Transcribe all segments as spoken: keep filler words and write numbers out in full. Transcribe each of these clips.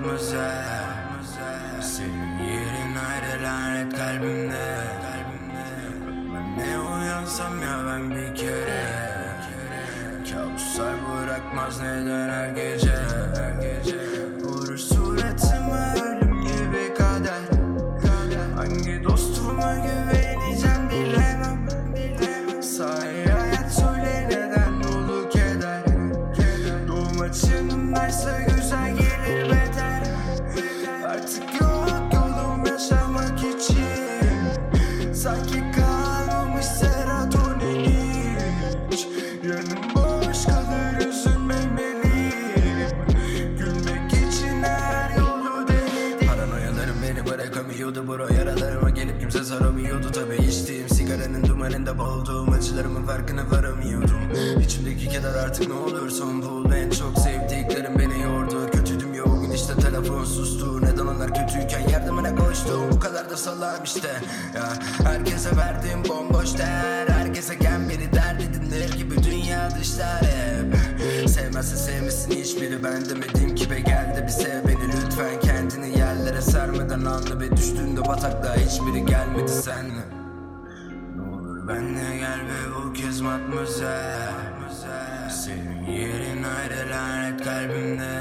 matmazel. Senin yerin ayrı lanet kalbimde. Ben ne uyansam ya ben bir kere. Kabuslar bırakmaz neden her gece. Vurur suratıma ölüm gibi kader. Hangi dostuma güveneceğim bilemem. Sahi hayat söyle neden dolu keder. Doğum açınımdaysa güzel gelir beter. Artık yok yolum yaşamak için. Sanki kalmamış serotonin hiç. Yanım boş kalır üzülmemeliyim. Gülmek için her yolu denedim. Paranoyalarım beni bırakamıyordu. Bro yaralarıma gelip kimse saramıyordu. Tabi içtiğim sigaranın dumanında boğulduğum acılarımın farkına varamıyordum. İçimdeki keder artık ne olur son bul. En çok sevdiklerim beni yordu. Kötüydüm ya o gün işte telefon sustu. Neden onlar kötüyken yardımına koştum. Bu kadar da salağım işte ya. Herkese verdiğim bomboş değer. Herkese gen biri dert edinir gibi dünya dışlar hep. Sevmezse sevmesin hiçbiri. Ben demedim ki be gel de bir sev beni lütfen. Kendini yerlere sermeden anla be. Düştüğünde bataklığa hiçbiri gelmedi senle. Ne olur benle gel ve bu kez matmazel. Senin yerin ayrı lanet kalbimde.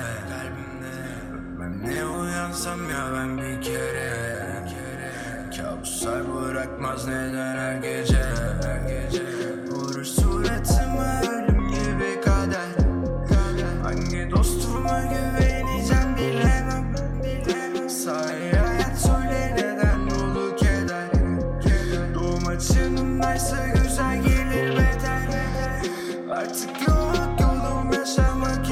Ben ne uyansam ya ben bir kere. Kabuslar bırakmaz neden her gece. Vurur suratıma ölüm gibi kader. Hangi dostuma güveneceğim bilemem. Sahi hayat söyle neden dolu keder. Doğum açınımdaysa güzel gelir beter. Artık yok yolum yaşamak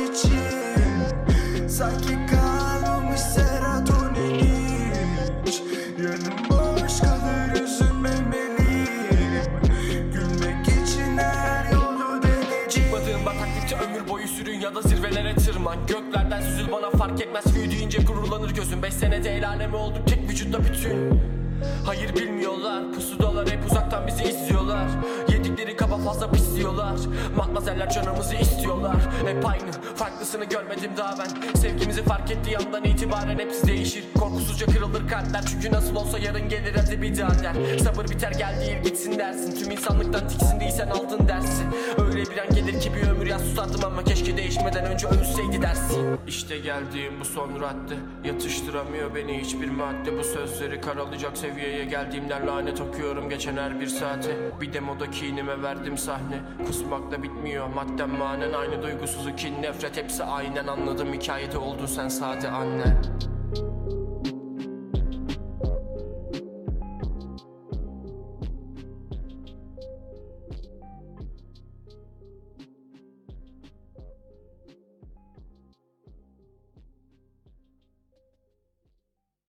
için. Sanki kalmamış serotonin hiç. Yanım boş kalır üzülmemeliyim. Gülmek için her yolu deneyeceğim. Çıkmadığım bataklıkça ömür boyu sürün ya da zirvelere tırman. Göklerden süzül bana fark etmez. Büyüdüğünce gururlanır gözüm. Beş senede el alemi olduk tek vücutta bütün. Hayır bilmiyorlar, pusudalar hep uzaktan bizi izliyorlar. Yedikleri kaba fazla pisliyorlar. Matmazeller canımızı istiyorlar. Hep aynı, farklısını görmedim daha ben. Sevgimizi fark ettiği andan itibaren hepsi değişir. Korkusuzca kırılır kalpler, çünkü nasıl olsa yarın gelir hadi bir daha der. Sabır biter gel değil gitsin dersin. Tüm insanlıktan tiksindiysen aldın dersi. Öyle bir an gelir ki bir ömür yaz susardım ama keşke değişmeden önce ölseydi dersin. İşte geldiğim bu son radde. Yatıştıramıyor beni hiçbir madde. Bu sözleri karalayacak seviyeye geldiğimden lanet okuyorum geçen her bir saate. Bir demoda kinime verdim sahne. Kusmakla bitmiyor maddem manen. Aynı duygusuzu kin nefret hepsi aynen. Anladım hikayede oldun sen sade anne.